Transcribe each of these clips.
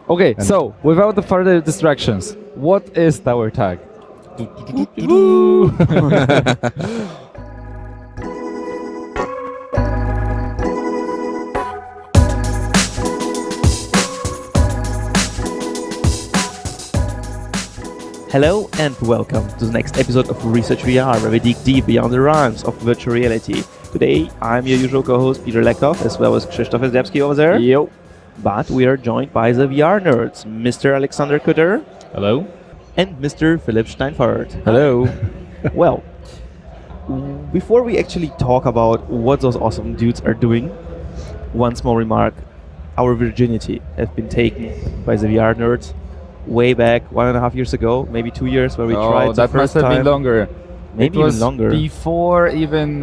Okay, And- so without the further distractions, what is Tower Tag? Hello and welcome to the next episode of Research VR, where we dig deep beyond the realms of virtual reality. Today, I'm your usual co-host Peter Lekov, as well as Krzysztof Zdebski over there. Yo. But we are joined by the VR nerds, Mr. Alexander Kutter Hello. and Mr. Philip Steinfurt. Hello. Well, before we actually talk about what those awesome dudes are doing, one small remark. Our virginity has been taken by the VR nerds way back 1.5 years ago, maybe 2 years, where we tried the that first must have time. been longer. Maybe it was even longer. Before even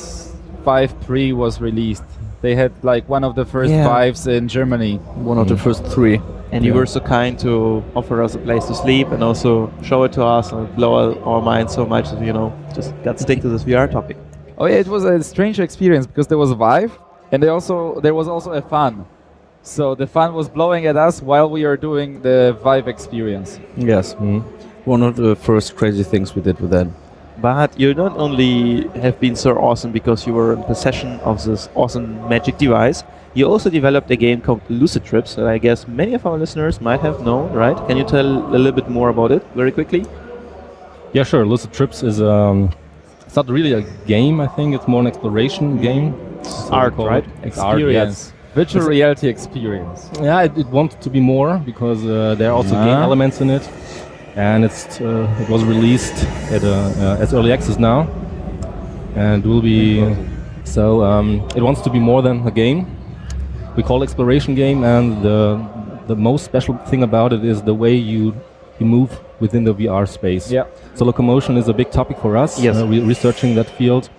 5 Pre was released. They had like one of the first Yeah. Vives in Germany. One of the first three. And you were so kind to offer us a place to sleep and also show it to us and blow our minds so much that, just got stick to this VR topic. Oh yeah, it was a strange experience because there was Vive and there was also a fan. So the fan was blowing at us while we were doing the Vive experience. Yes. One of the first crazy things we did with that. But you not only have been so awesome because you were in possession of this awesome magic device, you also developed a game called Lucid Trips that I guess many of our listeners might have known, right? Can you tell a little bit more about it very quickly? Yeah, sure. Lucid Trips is it's not really a game. I think it's more an exploration game. So art, called- right? It's art, Experience. Virtual It's- reality experience. Yeah, it wanted to be more because there are also game elements in it, and it was released at as early access now, and will be so it wants to be more than a game. We call it exploration game, and the most special thing about it is the way you move within the VR space. Yeah. So locomotion is a big topic for us. Yes. Researching that field,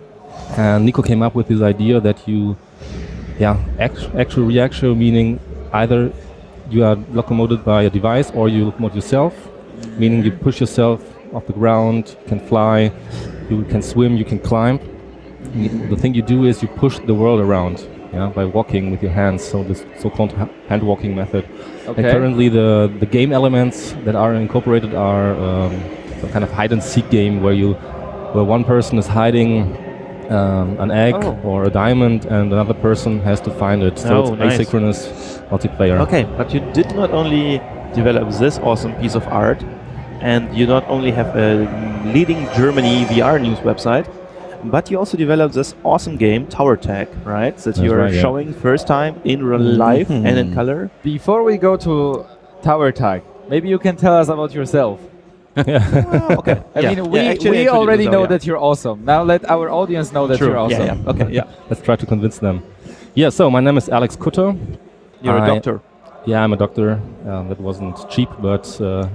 and Nico came up with this idea that you. Yeah, actual reaction, meaning either you are locomoted by a device or you locomote yourself, meaning you push yourself off the ground, you can fly, you can swim, you can climb. The thing you do is you push the world around, by walking with your hands, so this so-called hand walking method. Okay. And currently the game elements that are incorporated are some kind of hide and seek game where one person is hiding an egg or a diamond, and another person has to find it. So Oh, it's nice. asynchronous multiplayer. Okay, but you did not only develop this awesome piece of art, and you not only have a leading Germany VR news website, but you also developed this awesome game, Tower Tag, right? That you're right, yeah. showing first time in real life and in color. Before we go to Tower Tag, maybe you can tell us about yourself. Okay. I mean, we actually already introduce know them, that you're awesome. Now let our audience know that True. you're awesome. Yeah. Okay. Yeah. Let's try to convince them. Yeah, so my name is Alex Kutter. You're a I- doctor. Yeah, I'm a doctor. That wasn't cheap, but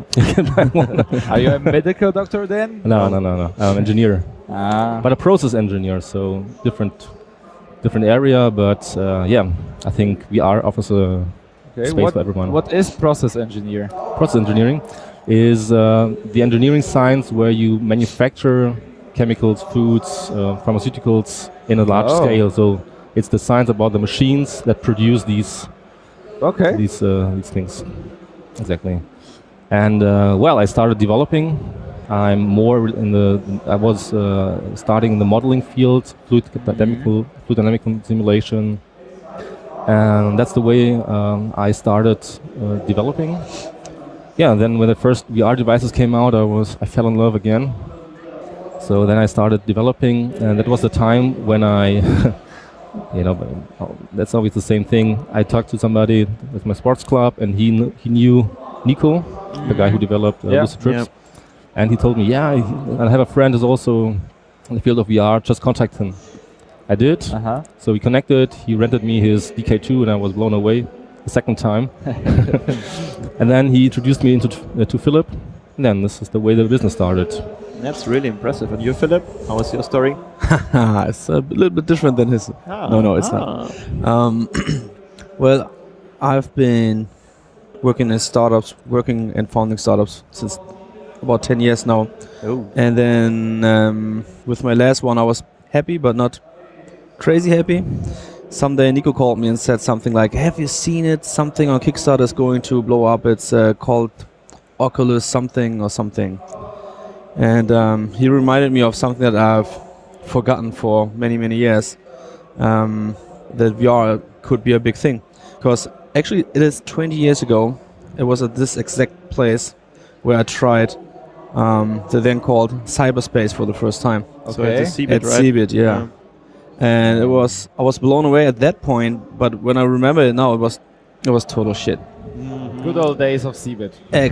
Are you a medical doctor then? no. I'm an engineer, Ah. but a process engineer, so different area. But I think VR offers a Okay, space for everyone. What is process engineer? Process engineering is the engineering science where you manufacture chemicals, foods, pharmaceuticals in a large Oh. scale. So it's the science about the machines that produce these Okay. things. Exactly. And I started developing. I'm more in I was starting in the modeling field, fluid dynamic simulation, and that's the way I started developing. Yeah, then when the first VR devices came out, I fell in love again. So then I started developing, and that was the time when I, that's always the same thing. I talked to somebody with my sports club, and he knew Nico, the guy who developed Lucid Trips, and he told me, I have a friend who's also in the field of VR. Just contact him. I did. Uh-huh. So we connected. He rented me his DK2, and I was blown away the second time. And then he introduced me to Philip. And then this is the way the business started. That's really impressive. And you, Philip, how was your story? It's a little bit different than his. No, it's not. Well, I've been working in startups, working and founding startups since about 10 years now. Oh. And then with my last one, I was happy, but not crazy happy. someday Nico called me and said something like, "Have you seen it? Something on Kickstarter is going to blow up. It's called Oculus something or something." And he reminded me of something that I've forgotten for many, many years. That VR could be a big thing. Because actually it is 20 years ago. It was at this exact place where I tried the then called cyberspace for the first time. So it's a CeBIT, At right? CeBIT, yeah. And I was blown away at that point, but when I remember it now, it was total shit. Good old days of CeBIT.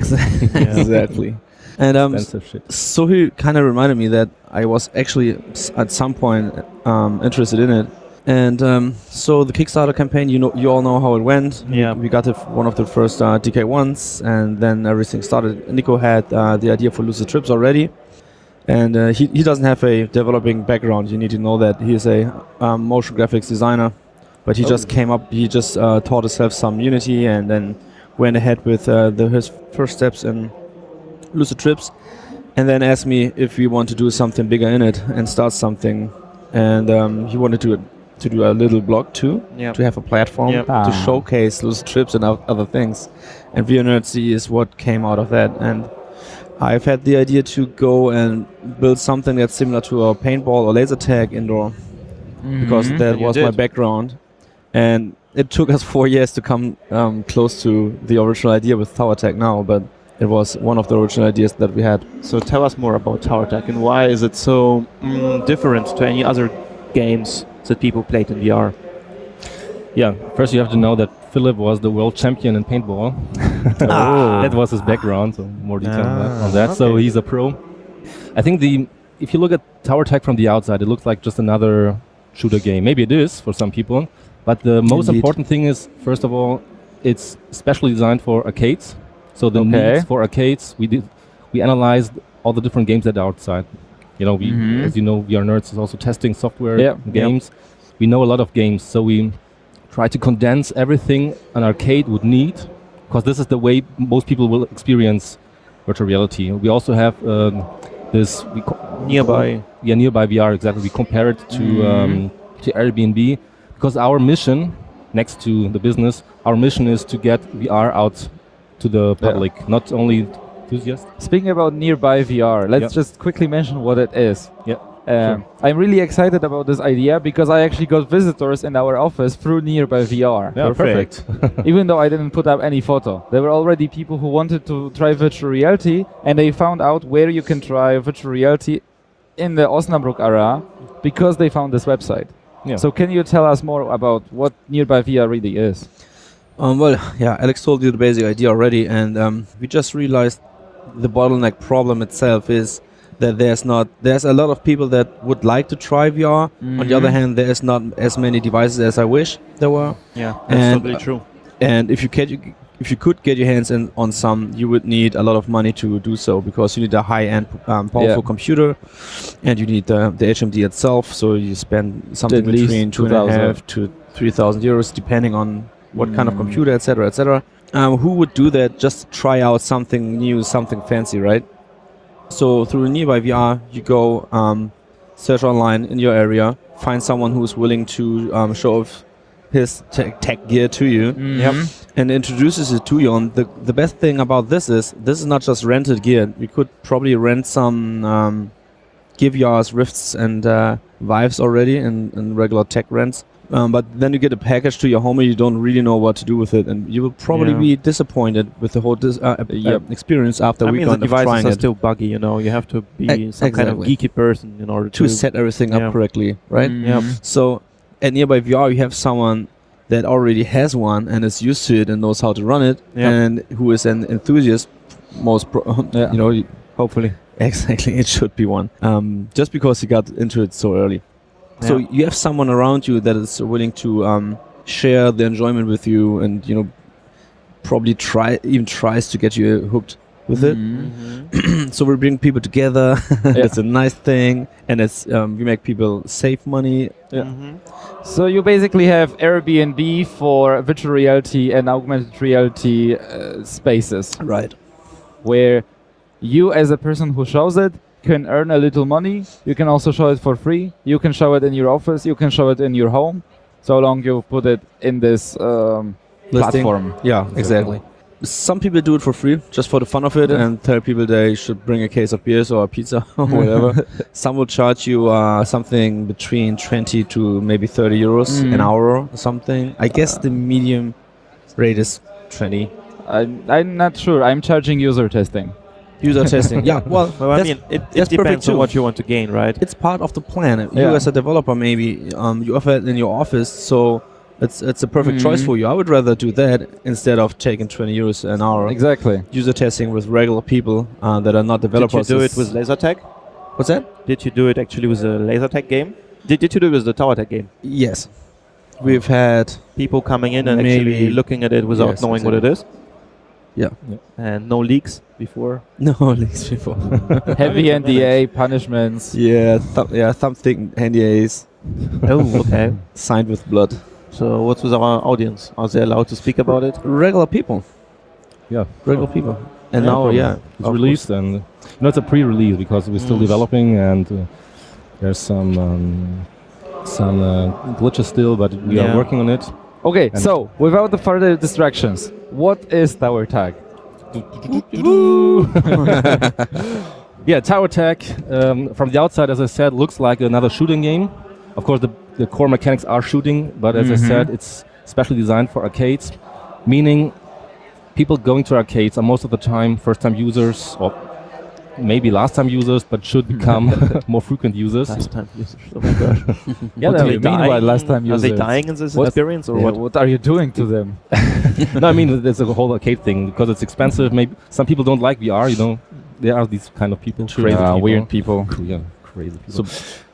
Exactly. And Expensive shit. so he kind of reminded me that I was actually at some point interested in it. And so the Kickstarter campaign, you all know how it went. Yeah. We got one of the first DK1s, and then everything started. Nico had the idea for Lucid Trips already, and he doesn't have a developing background. You need to know that he is a motion graphics designer, but he just came up. He just taught himself some Unity, and then went ahead with his first steps in Lucid Trips, and then asked me if we want to do something bigger in it and start something. And he wanted to do a little blog too, Yeah. to have a platform Yep. to showcase Lucid Trips and other things. And VR Nerdsy is what came out of that. And I've had the idea to go and build something that's similar to a paintball or laser tag indoor, because that And you was my did. background. And it took us 4 years to come close to the original idea with Tower Tech now, but it was one of the original ideas that we had. So tell us more about Tower Tech and why is it so different to any other games that people played in VR? Yeah, first you have to know that Philip was the world champion in paintball. That was his background, so more detail on that. So okay. he's a pro. I think if you look at Tower Tech from the outside, it looks like just another shooter game. Maybe it is for some people, but the most Indeed. important thing is, first of all, it's specially designed for arcades. So the Okay. needs for arcades, we analyzed all the different games that are outside. You know, as you know, VR Nerds is also testing software Yeah. games. We know a lot of games, so we try to condense everything an arcade would need, because this is the way most people will experience virtual reality. We also have this Nearby. nearby VR. Exactly, we compare it to Airbnb, because our mission, next to the business, our mission is to get VR out to the public, not only enthusiasts. Speaking about Nearby VR, let's Yeah. just quickly mention what it is. Yeah. Sure. I'm really excited about this idea because I actually got visitors in our office through Nearby VR. Yeah, perfect. Even though I didn't put up any photo. There were already people who wanted to try virtual reality, and they found out where you can try virtual reality in the Osnabrück area because they found this website. Yeah. So can you tell us more about what Nearby VR really is? Well, yeah, Alex told you the basic idea already, and we just realized the bottleneck problem itself is that there's a lot of people that would like to try VR. On the other hand, there's not as many devices as I wish there were. Yeah, that's And, totally true. And if you could get your hands on some, you would need a lot of money to do so, because you need a high-end, powerful Yeah. computer, and you need the HMD itself. So you spend something At least between 2,500 to 3,000 euros, depending on what kind of computer, etc., etc. Who would do that just to try out something new, something fancy, right? So through Nearby VR, you go search online in your area, find someone who's willing to show off his tech gear to you, and introduces it to you. And the best thing about this is not just rented gear. We could probably rent some Give Yours Rifts and Vives already in regular tech rents. But then you get a package to your home and you don't really know what to do with it, and you will probably Yeah. be disappointed with the whole experience after I a mean, the weekend of devices trying are it. still buggy, you know. You have to be some kind of exactly. geeky person in order To set everything Yeah. up correctly, right? Yeah. So at Nearby VR, you have someone that already has one and is used to it and knows how to run it, Yeah. and who is an enthusiast. Yeah. You know, hopefully. exactly, it should be one. Just because he got into it so early. So Yeah. you have someone around you that is willing to share the enjoyment with you, and probably tries to get you hooked with it. So we bring people together. It's a nice thing, and it's we make people save money. So you basically have Airbnb for virtual reality and augmented reality spaces, Right. where you as a person who shows it can earn a little money. You can also show it for free. You can show it in your office. You can show it in your home. so long you put it in this Listing. platform. Yeah, exactly. Some people do it for free, just for the fun of it, Yeah. and tell people they should bring a case of beers or a pizza or whatever. Some will charge you something between 20 to maybe 30 euros an hour or something. I guess the medium rate is 20. I'm not sure. I'm charging user testing. User testing. Yeah, well, Well, I that's- mean, it that's perfect depends on too. what you want to gain, right? it's part of the plan. Yeah. You as a developer, maybe you offer it in your office, so it's a perfect choice for you. I would rather do that instead of taking 20 euros an hour. Exactly. User testing with regular people that are not Did developers. you do it is- with Lasertag? What's that? Did you do it actually with a Lasertag game? Did you do it with the TowerTag game? Yes. We've had People coming in and Maybe- actually looking at it without Yes, knowing what it is? Yeah. And no leaks before? no leaks before. Heavy NDA punishments. yeah, thumb thick NDAs Oh, okay. signed with blood. So what's with our audience? Are they allowed to speak about it? Regular people. Yeah. Regular people. And No now, problem. yeah. It's of released, and it's a pre-release because we're still developing, and there's some glitches still, but we Yeah. are working on it. Okay, And- so without the further distractions, what is Tower Tag? Yeah, Tower Tag, from the outside, as I said, looks like another shooting game. Of course, the core mechanics are shooting, but as I said, it's specially designed for arcades, meaning people going to arcades are most of the time first-time users or maybe last-time users, but should become more frequent users. Last time users. Oh my gosh. Yeah, What they- do you mean by last time Are users? they dying in this What- experience or Yeah, what? what are you doing to them? no, I mean there's a whole arcade thing because it's expensive. Maybe some people don't like VR. You know, there are these kind of people, crazy people. Weird people. Yeah, crazy people.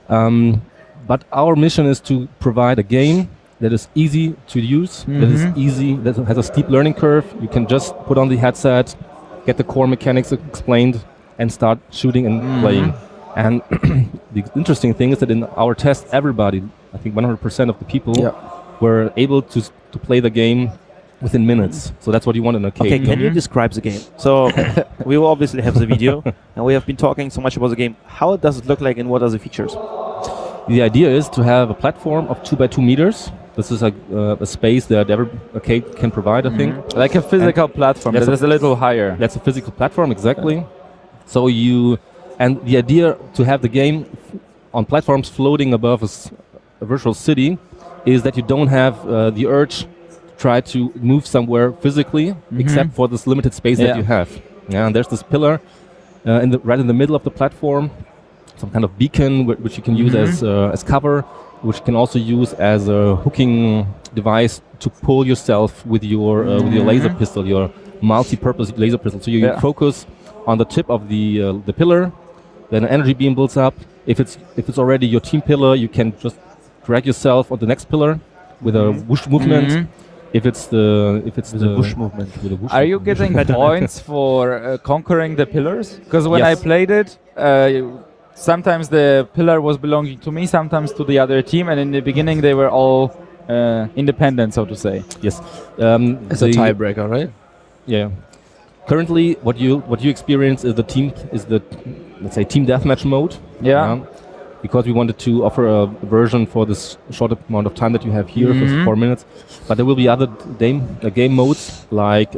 But our mission is to provide a game that is easy to use, that is easy, that has a steep learning curve. You can just put on the headset, get the core mechanics explained, and start shooting and playing. And the interesting thing is that in our test, everybody, I think 100% of the people, were able to play the game within minutes. So that's what you want in an arcade. Okay, can you describe the game? So we will obviously have the video, and we have been talking so much about the game. How does it look like, and what are the features? The idea is to have a platform of 2 by 2 meters. This is a space that every arcade can provide, I think. Like a physical platform Yes, that is a little higher. That's a physical platform, exactly. So and the idea to have the game on platforms floating above a virtual city is that you don't have the urge to try to move somewhere physically, except for this limited space that you have. Yeah, and there's this pillar right in the middle of the platform, some kind of beacon which you can use as cover, which you can also use as a hooking device to pull yourself with your laser pistol, your multi-purpose laser pistol. So you focus on the tip of the pillar, then an energy beam builds up. If it's already your team pillar, you can just drag yourself on the next pillar with a whoosh movement. If it's the whoosh movement. with a whoosh Are you movement. getting points for conquering the pillars? Because when Yes. I played it, sometimes the pillar was belonging to me, sometimes to the other team, and in the beginning they were all independent, so to say. Yes. It's a tiebreaker, right? Yeah. Currently, what you experience is let's say team deathmatch mode. Yeah. Because we wanted to offer a version for this short amount of time that you have here for 4 minutes, but there will be other game modes like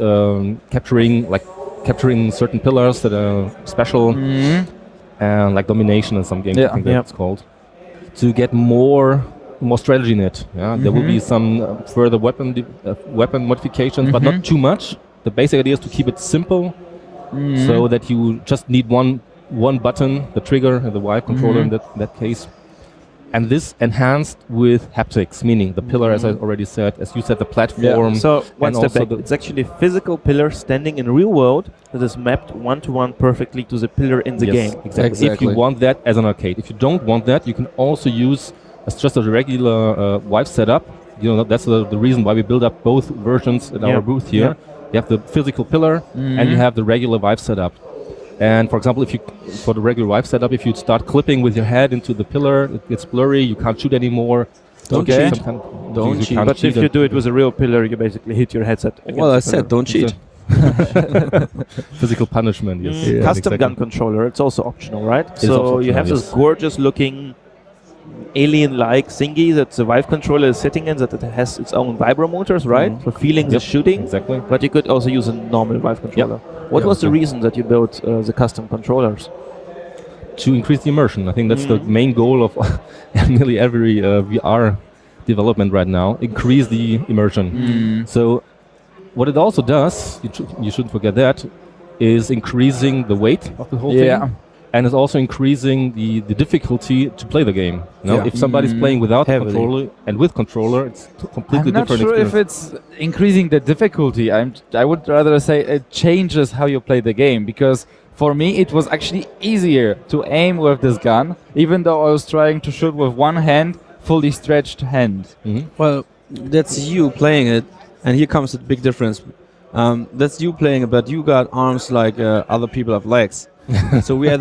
capturing certain pillars that are special, and like domination in some games. I think that's called. To get more strategy in it. Yeah, there will be some further weapon modifications, but not too much. The basic idea is to keep it simple, so that you just need one button, the trigger and the Y controller in that case. And this enhanced with haptics, meaning the pillar, as I already said, as you said, the platform. So one and step also back. It's actually a physical pillar standing in real world that is mapped one-to-one perfectly to the pillar in the Yes, game. Exactly. If you want that as an arcade. If you don't want that, you can also use as just a regular Vive setup. You know, that's the reason why we build up both versions in our booth here. You have the physical pillar and you have the regular Vive setup. And for example, for the regular Vive setup, if you start clipping with your head into the pillar, it gets blurry, you can't shoot anymore. Don't cheat. Don't cheat. can't But cheat if you do it with a real pillar, you basically hit your headset. Well, I against the said, don't cheat. Physical punishment, yes. pillar. Custom gun controller, it's also optional, right? is So also you have optional, this yes. gorgeous looking alien-like thingy that the Vive controller is sitting in, that it has its own vibromotors, right? For feeling the Yep, shooting. Exactly. But you could also use a normal Vive controller. What Yeah, was the okay. reason that you built the custom controllers? To increase the immersion. I think that's the main goal of nearly every VR development right now. Increase the immersion. So what it also does, you shouldn't forget that, is increasing the weight of the whole Yeah. thing. And it's also increasing the difficulty to play the game. You know, Yeah. if somebody's playing without Heavily. controller and with controller, it's completely I'm not different sure experience. if it's increasing the difficulty. I would rather say it changes how you play the game, because for me it was actually easier to aim with this gun, even though I was trying to shoot with one hand, fully stretched hand. Well, that's you playing it, and here comes the big difference. That's you playing it, but you got arms like other people have legs. So we had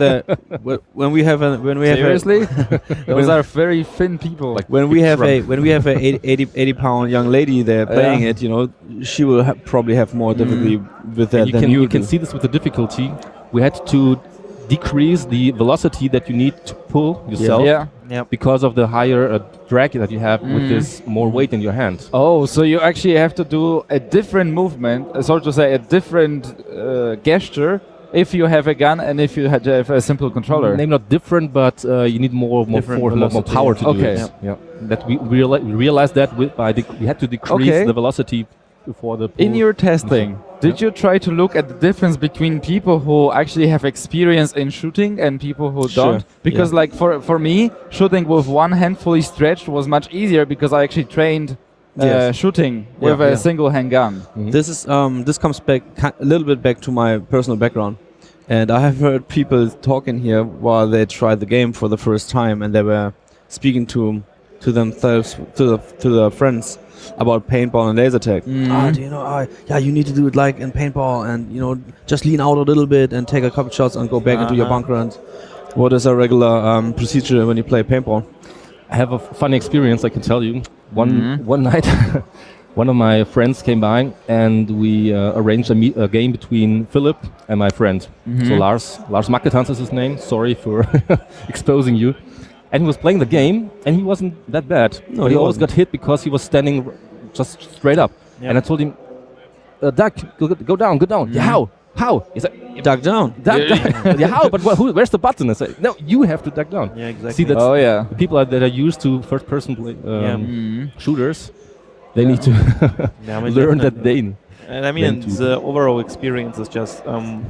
when we have Seriously? Those are very thin people. when we have a 80 pound young lady there playing Yeah. it, you know, she will probably have more difficulty with that And than you can do. see this with the difficulty. We had to decrease the velocity that you need to pull yourself Yeah. because of the higher drag that you have with this more weight in your hand. Oh, so you actually have to do a different movement, so to say, a different gesture if you have a gun and if you have a simple controller. Maybe not different, but you need more Different force, more velocity, power to okay. do it. Yeah. That we realized that we had to decrease Okay. the velocity before the pull. In your testing, did you try to look at the difference between people who actually have experience in shooting and people who Sure, don't? Because like for me, shooting with one hand fully stretched was much easier because I actually trained Yes. shooting with a yeah. single hand gun. This is this comes back a little bit back to my personal background, and I have heard people talking here while they tried the game for the first time, and they were speaking to themselves to their friends about paintball and laser tag. Do you know? Yeah, you need to do it like in paintball, and you know, just lean out a little bit and take a couple shots and go back into your bunker. And what is a regular procedure when you play paintball? I have a funny experience I can tell you. One night, one of my friends came by and we arranged a game between Philip and my friend. So Lars Macketans is his name. Sorry for exposing you. And he was playing the game and he wasn't that bad. No, But he he always wasn't. got hit because he was standing just straight up. And I told him, Doug, go down. Yeah, how? He said, Duck down. duck. Yeah, how? But where's the button? I said, no, you have to duck down. Yeah, exactly. See, that's Oh yeah. the people that are used to first-person shooters. They need to Yeah, I mean, learn definitely. that they. And I mean, Then to- the overall experience is just,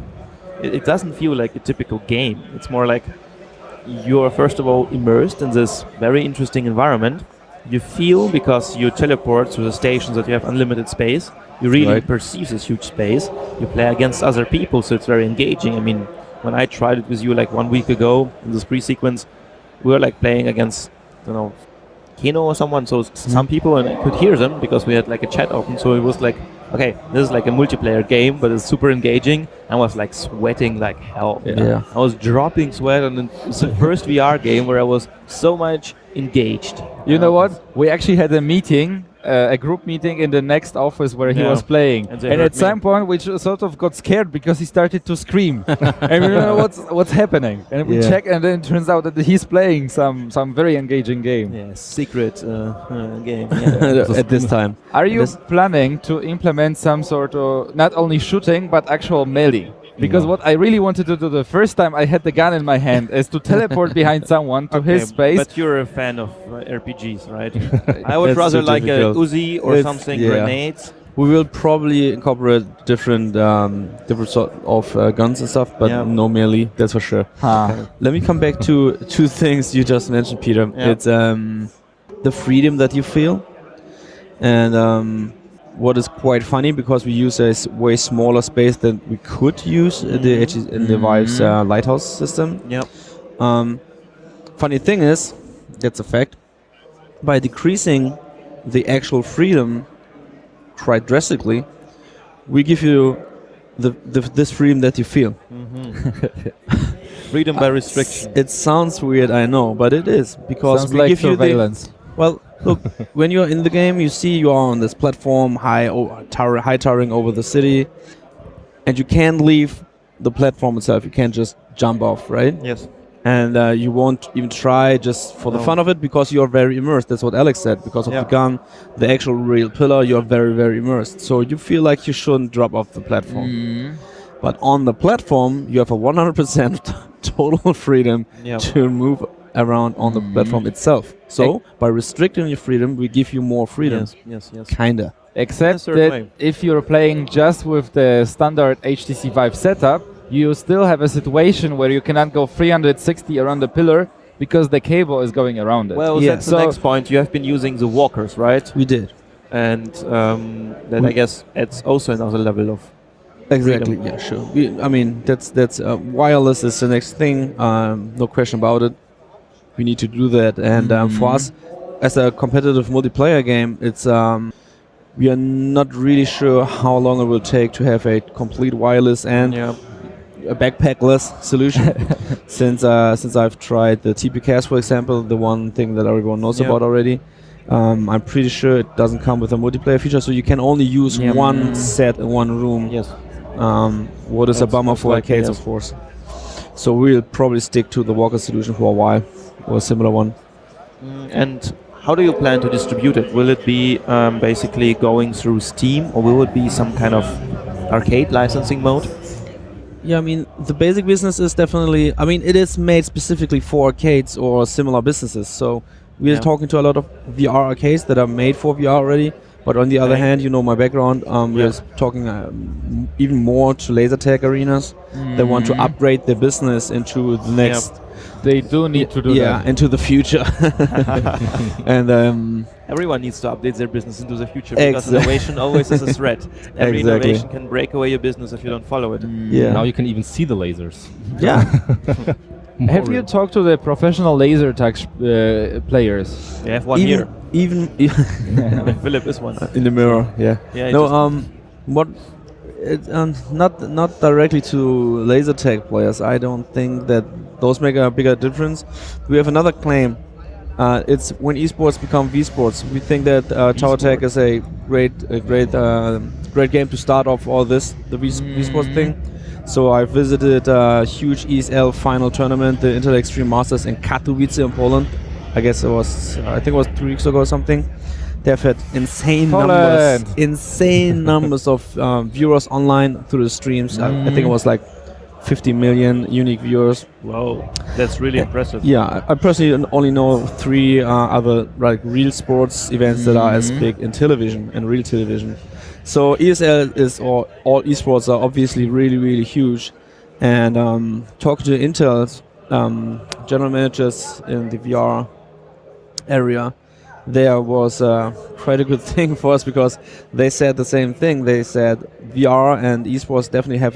it doesn't feel like a typical game. It's more like you're first of all immersed in this very interesting environment. You feel, because you teleport to the stations, that you have unlimited space. You really Right. perceive this huge space. You play against other people, so it's very engaging. I mean, when I tried it with you like 1 week ago in this pre-sequence, we were like playing against, you know, Kino or someone. So some people, and I could hear them because we had like a chat open. So it was like, okay, this is like a multiplayer game, but it's super engaging. I was like sweating like hell. Yeah. I was dropping sweat, and it's the first VR game where I was so much engaged. You know what? We actually had a meeting, a group meeting in the next office where he Yeah. was playing. And they And heard at me. some point, we sort of got scared because he started to scream, and we don't know what's happening. And we Yeah. check, and then it turns out that he's playing some very engaging game. Yeah, secret game. Yeah. At this time. Are you This- planning to implement some sort of not only shooting but actual melee? Because what I really wanted to do the first time I had the gun in my hand is to teleport behind someone to his space. But you're a fan of RPGs, right? I would That's rather so like a difficult. Uzi or It's- something, yeah. grenades. We will probably incorporate different sort of guns and stuff, but Yeah. no melee, that's for sure. Huh. Let me come back to two things you just mentioned, Peter. Yeah. It's the freedom that you feel, and what is quite funny because we use a way smaller space than we could use in the Vive's lighthouse system. Yep. Funny thing is, that's a fact. By decreasing the actual freedom quite drastically, we give you this freedom that you feel. Freedom by restriction. It sounds weird, I know, but it is because Sounds we like give you the surveillance. well. Look, when you're in the game, you see you are on this platform, high towering over the city, and you can't leave the platform itself. You can't just jump off, right? Yes. and you won't even try just for the No. fun of it because you're very immersed. That's what Alex said. Because of Yeah. the gun, the actual real pillar, you're very, very immersed. So you feel like you shouldn't drop off the platform. Mhm. But on the platform, you have a 100% total freedom Yeah. to move around on the platform itself. So by restricting your freedom, we give you more freedom. Yes, yes, yes. Kinda. Except certain that way. if you're playing just with the standard HTC Vive setup, you still have a situation where you cannot go 360 around the pillar because the cable is going around it. Well, Yeah. that's So- the next point. You have been using the walkers, right? We did. And that I guess adds also another level of Exactly. freedom. Yeah, sure. I mean, that's wireless is the next thing. No question about it. We need to do that, and for us, as a competitive multiplayer game, it's we are not really sure how long it will take to have a complete wireless and yeah. a backpackless solution. since I've tried the TPCast, for example, the one thing that everyone knows Yeah. about already. I'm pretty sure it doesn't come with a multiplayer feature, so you can only use Yeah. one set in one room. Yes. What is a That's bummer most for likely, arcades, yes. of course. So we'll probably stick to the Walker solution for a while, or a similar one. And how do you plan to distribute it? Will it be basically going through Steam, or will it be some kind of arcade licensing mode? Yeah, I mean, the basic business is definitely, I mean, it is made specifically for arcades or similar businesses. So we're Yeah. talking to a lot of VR arcades that are made for VR already. But on the other Okay. hand, you know my background, we're talking even more to laser tag arenas that want to upgrade their business into the next, They do need to do that. into the future. And Everyone needs to update their business into the future because Exactly. innovation always is a threat. Every Exactly. innovation can break away your business if you don't follow it. yeah, Now you can even see the lasers. yeah. Have you talked to the professional laser tag players? You have one here. even Philip is one. in the mirror, yeah. Yeah, No, just- what? Not directly to laser tag players. I don't think that those make a bigger difference. We have another claim. It's when esports become V-sports. We think that Tower Tag is a great game to start off all this the V-sports thing. So I visited a huge ESL final tournament, the Intel Extreme Masters in Katowice in Poland. I think it was 3 weeks ago or something. They've had Poland. insane numbers of viewers online through the streams. I think it was like 50 million unique viewers. Whoa, that's really impressive. Yeah, I personally only know 3 other like real sports events that are as big in television and real television. So ESL or all esports are obviously really, really huge. And talking to Intel's general managers in the VR area, there was quite a good thing for us because they said the same thing. They said VR and esports definitely have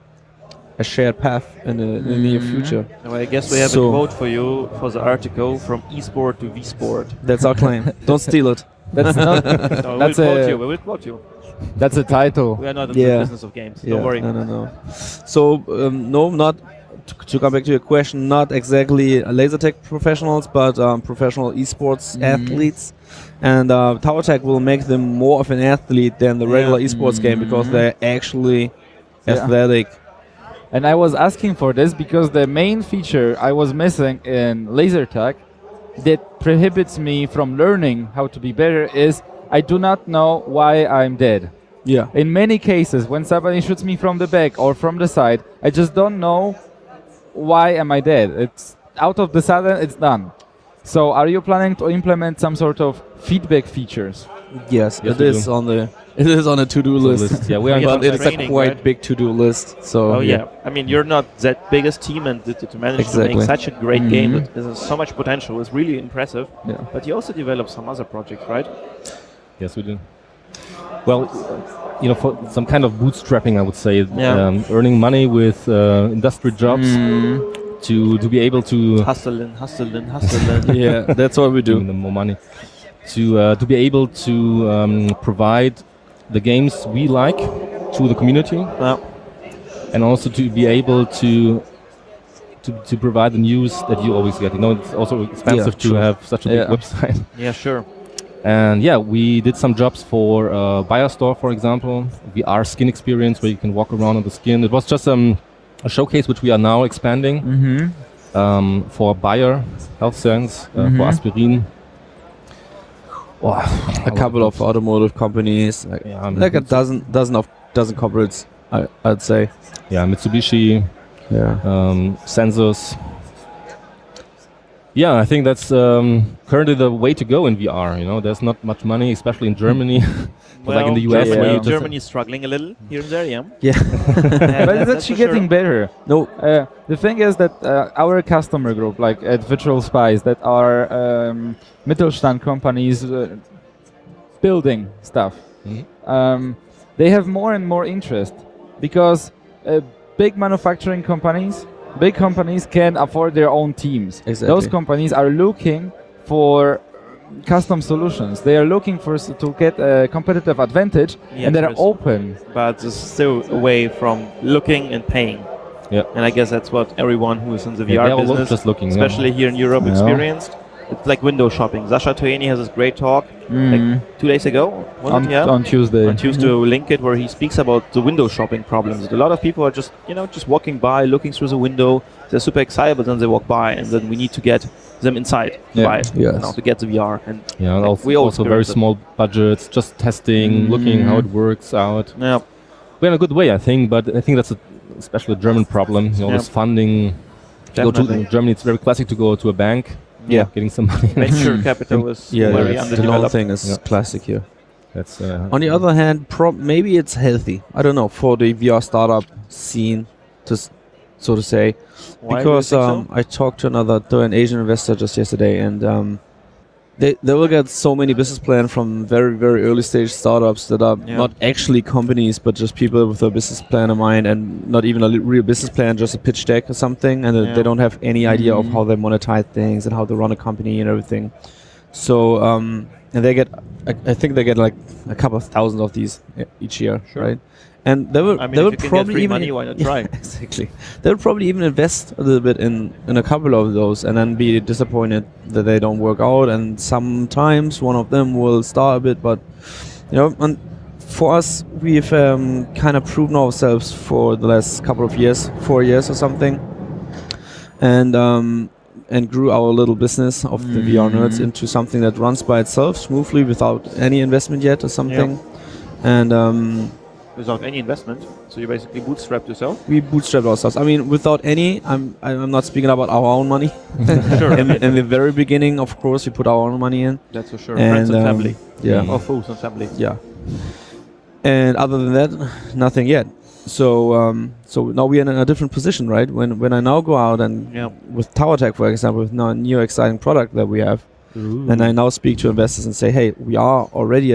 a shared path in the near future. Well, I guess we have So- a quote for you for the article from esport to V-sport. That's our claim. Don't steal it. That's not. No, That's we will quote a- you. We will quote you. That's a title. We are not in Yeah. the business of games. Don't worry. No. So no, not to come back to your question. Not exactly laser tag professionals, but professional esports athletes. And Tower Tag will make them more of an athlete than the regular esports game because they're actually athletic. And I was asking for this because the main feature I was missing in laser tag that prohibits me from learning how to be better is I do not know why I'm dead. Yeah. In many cases, when somebody shoots me from the back or from the side, I just don't know why am I dead. It's out of the sudden, it's done. So are you planning to implement some sort of feedback features? Yes, Yes, it we is do. on the to-do list. Yeah, we are. Yeah, But it's a training, quite right? big to-do list. So Oh yeah. I mean, you're not that biggest team, and to manage to Exactly. make such a great game that has so much potential is really impressive. Yeah. But you also develop some other projects, right? Yes, we do. Well, for some kind of bootstrapping, I would say, Yeah. earning money with industry jobs to be able to Hustling. yeah, that's what we giving do. them more money, to be able to provide the games we like to the community, and also to be able to provide the news that you always get. It's also expensive to true. have such a big Yeah. website. Yeah, sure. And yeah, we did some jobs for BioStore, for example, VR skin experience where you can walk around on the skin. It was just a showcase which we are now expanding. For Bayer Health Science, for aspirin. Oh, A couple of automotive companies, like a dozen corporates, I'd say. Yeah, Mitsubishi, Yeah. sensors. Yeah, I think that's currently the way to go in VR. You know, there's not much money, especially in Germany. But like in the US, where you just Germany is struggling a little here and there, yeah. Yeah. But it's That's actually for getting sure. better. No. The thing is that our customer group, like at Virtual Spice, that are Mittelstand companies building stuff, they have more and more interest because big manufacturing companies, big companies can afford their own teams. Exactly. Those companies are looking for custom solutions. They are looking for to get a competitive advantage, Yeah, and they're Chris. open. But it's still away from looking and paying. Yeah. And I guess that's what everyone who is in the Yeah, VR they're all business, just looking, yeah. especially here in Europe, Yeah. experienced. It's like window shopping. Sasha Toeni has this great talk like 2 days ago. Was On, it? Yeah. on Tuesday. On Tuesday, we'll link it, where he speaks about the window shopping problems. A lot of people are just, just walking by, looking through the window. They're super excited, but then they walk by, and then we need to get them inside to Yeah. buy it, Yes. to get the VR. And Yeah, and we all also very experience it. small budgets, just testing, looking how it works out. yeah, We're in a good way, I think, but I think that's especially a German problem. You know, Yeah. this funding. To go to definitely. in Germany, it's very classic to go to a bank. Yeah. Getting some money. Venture capital is Yeah, very yeah. The loan underdeveloped. thing is Yeah. classic here. That's On the other hand, maybe it's healthy. I don't know, for the VR startup scene, so to say. Why do you Because think so? I talked to an Asian investor just yesterday, and they will get so many business plans from very, very early stage startups that are Yeah. not actually companies, but just people with a business plan in mind, and not even a real business plan, just a pitch deck or something, and Yeah. they don't have any idea of how they monetize things and how to run a company and everything. So and they get, I think they get like a couple of thousands of these each year, Sure. right? And they will, I mean, they if will you can get probably free even money, why not try? Exactly. They will probably even invest a little bit in a couple of those, and then be disappointed that they don't work out. And sometimes one of them will start a bit, but and for us, we've kind of proven ourselves for the last couple of years, 4 years or something, and grew our little business of the VR nerds into something that runs by itself smoothly without any investment yet or something. And Without any investment, so you basically bootstrapped yourself. we bootstrapped ourselves. I mean, without any, I'm not speaking about our own money. Sure, In the very beginning, of course, we put our own money in. that's for sure. And, Friends and family, Yeah, or fools and family. yeah. And other than that, nothing yet. So now we are in a different position, right? When I now go out and Yeah. with TowerTech, for example, with now a new exciting product that we have, and I now speak to investors and say, hey, we are already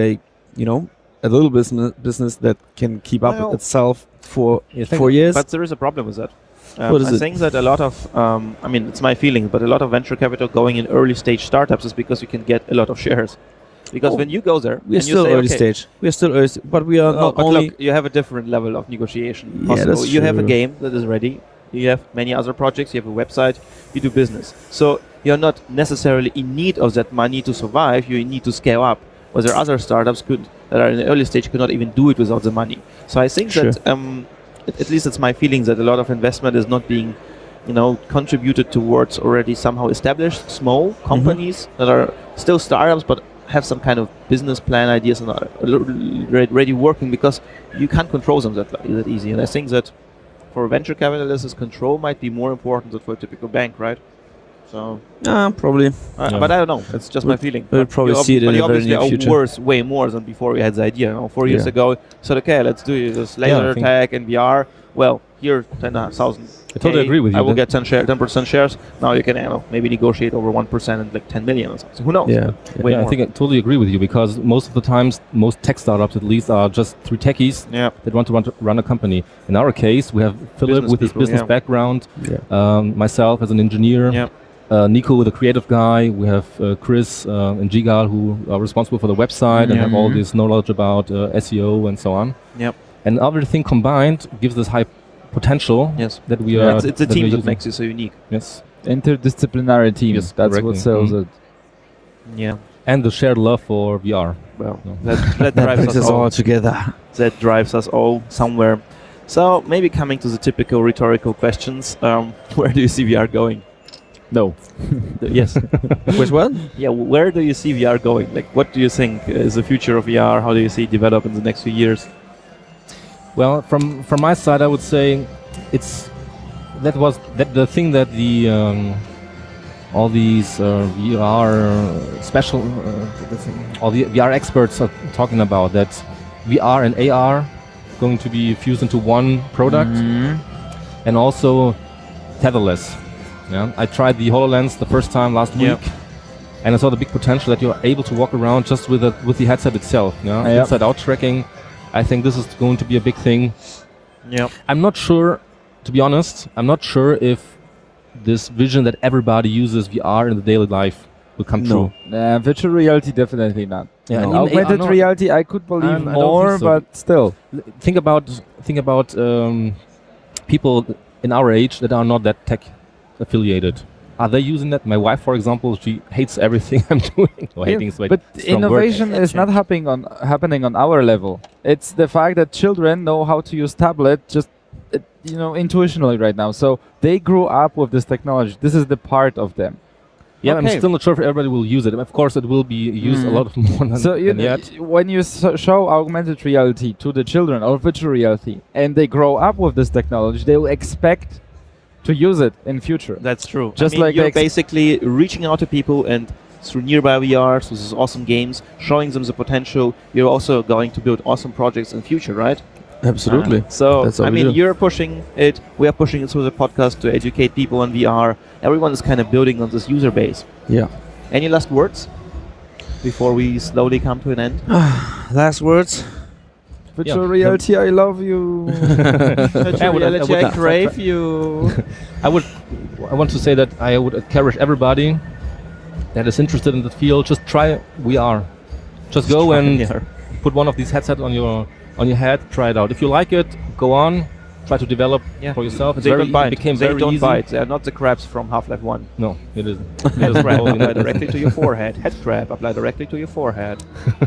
a little business that can keep up Well, itself for Yeah, thank 4 years. But there is a problem with that. What is I it? think that a lot of, I mean, it's my feeling, but a lot of venture capital going in early stage startups is because you can get a lot of shares. Because Oh, when you go there, we are and you still say, early okay, stage. We are still early, but we are not but only. look, you have a different level of negotiation. Yeah, possible. that's You have a true. game that is ready. You have many other projects. You have a website. You do business. So you're not necessarily in need of that money to survive. You need to scale up. Where there are other startups that are in the early stage could not even do it without the money. So I think Sure. that at least it's my feeling that a lot of investment is not being contributed towards already somehow established small companies that are still startups but have some kind of business plan ideas and are already working, because you can't control them that easy. And I think that for venture capitalists, control might be more important than for a typical bank, right? So, Probably. Yeah. but I don't know. It's just my feeling. we'll But probably you see it in but the you very obviously near are future. way more than before we had the idea. 4 years Yeah. ago, said, okay, let's do this Yeah, laser I think- tag and VR. Well, here 10,000. I totally agree with you. I will That- get 10% shares. Now you can maybe negotiate over 1% and like 10 million or something. Who knows? Yeah. Way Yeah, I more. think I totally agree with you, because most of the times, most tech startups at least are just three techies Yeah. that want to run a company. In our case, we have Philip Business with his people, business yeah. background, Yeah. myself as an engineer, Yeah. Nico, the creative guy. We have Chris and Jigal, who are responsible for the website and Yeah. have all this knowledge about SEO and so on. Yep. And everything combined gives this high potential Yes. that we are. It's a that team we're that using. makes you so unique. Yes, Interdisciplinary team. Yes, That's correctly. what sells Mhm. it. Yeah. and the shared love for VR. Well, No. that That drives brings us us all. all together. That drives us all somewhere. So maybe coming to the typical rhetorical questions, where do you see VR going? No. Yes. Which one? Yeah, where do you see VR going? Like, what do you think is the future of VR? How do you see it develop in the next few years? Well, from my side, I would say it's the thing that the all these VR special all the VR experts are talking about, that VR and AR going to be fused into one product, and also tetherless. Yeah, I tried the HoloLens the first time last week, and I saw the big potential that you're able to walk around just with the headset itself. Yeah, inside out tracking. I think this is going to be a big thing. Yeah. I'm not sure, to be honest. I'm not sure if this vision that everybody uses VR in the daily life will come true. Virtual reality definitely not. Yeah, And and even augmented AR, reality I could believe I don't more, think so. but still. Think about people in our age that are not that tech affiliated. Are they using that? My wife, for example, she hates everything I'm doing. Well, hating is like But a strong word. innovation is not happening on our level. It's the fact that children know how to use tablet just intuitionally right now. So they grew up with this technology. This is the part of them. Yeah, I'm Okay. still not sure if everybody will use it. Of course, it will be used a lot more than, So than yet. when you show augmented reality to the children or virtual reality, and they grow up with this technology, they will expect to use it in future. That's true. Just I mean, like you're they basically reaching out to people, and through nearby VR, so these awesome games, showing them the potential. You're also going to build awesome projects in the future, right? Absolutely. So, That's what I we mean, do. you're pushing it. We are pushing it through the podcast to educate people on VR. Everyone is kind of building on this user base. Yeah. Any last words before we slowly come to an end? Last words. virtual Yeah. reality, I love you. Virtual reality, I not- crave you. I want to say that I would encourage everybody that is interested in the field, just try VR. Just go and put one of these headsets on your head, try it out. If you like it, go on, try to develop for yourself. It's They very don't bite. It became They very don't easy. bite. They are not the crabs from Half-Life 1. No, it isn't. Head crab apply directly to your forehead. Head crab apply directly to your forehead.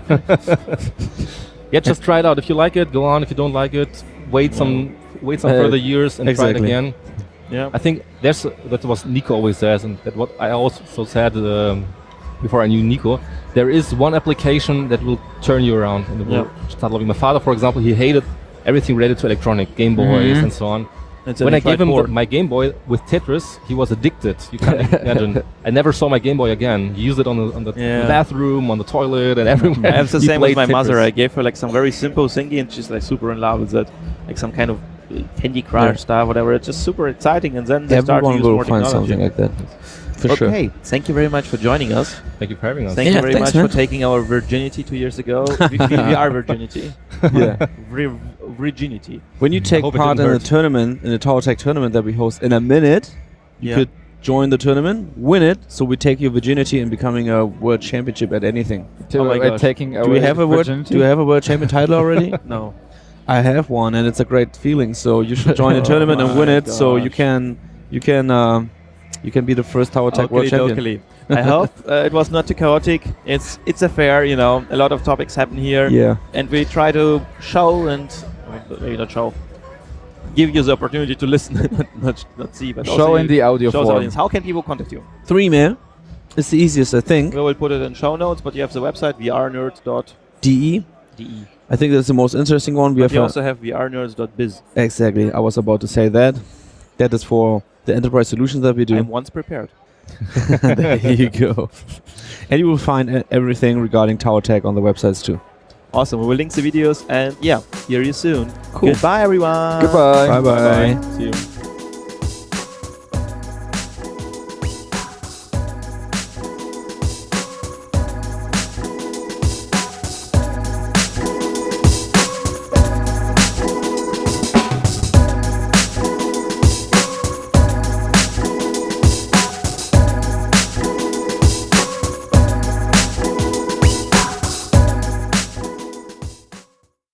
Yeah, just try it out. If you like it, go on. If you don't like it, wait some further years and try it exactly. again. Yeah. I think that was Nico always says, and that what I also said before I knew Nico. There is one application that will turn you around and it will start loving. My father, for example, he hated everything related to electronic, Game Boys and so on. When I gave him my Game Boy with Tetris, he was addicted. You can't imagine. I never saw my Game Boy again. He used it on the bathroom, on the toilet, and everywhere. I have the He same with played my mother. Tetris. I gave her like some very simple thingy, and she's like super in love with it, like some kind of Candy Crush stuff, whatever. It's just super exciting, and then they start to Everyone use will more find technology. something like that. For sure. Okay, thank you very much for joining us. Thank you for having us. Thank you Yeah, very thanks, much man. for taking our virginity 2 years ago. we are virginity. Yeah. Virginity. When you take hope it part didn't in a hurt. tournament, in a Tower Tech tournament that we host in a minute, you could join the tournament, win it, so we take your virginity and becoming a world championship at anything. Oh my gosh. Taking Do we have a world? Do we have a world champion title already? No. I have one, and it's a great feeling. So you should join the tournament and win my it, so you gosh. you can be the first Tower Tech world champion. Locally. I hope it was not too chaotic. It's a fair, a lot of topics happen here. Yeah. And we try to show and maybe not show, give you the opportunity to listen, not see, but Show also in the audio show the form. audience. How can people contact you? 3 man. It's the easiest, I think. We will put it in show notes, but you have the website vrnerds.de. DE. I think that's the most interesting one. We But have you also have vrnerds.biz. exactly. I was about to say that. That is for the enterprise solutions that we do. I'm once prepared. There you go. And you will find everything regarding Tower Tech on the websites too. Awesome. We will link the videos and hear you soon. Cool. Goodbye, everyone. Goodbye. Bye bye. See you.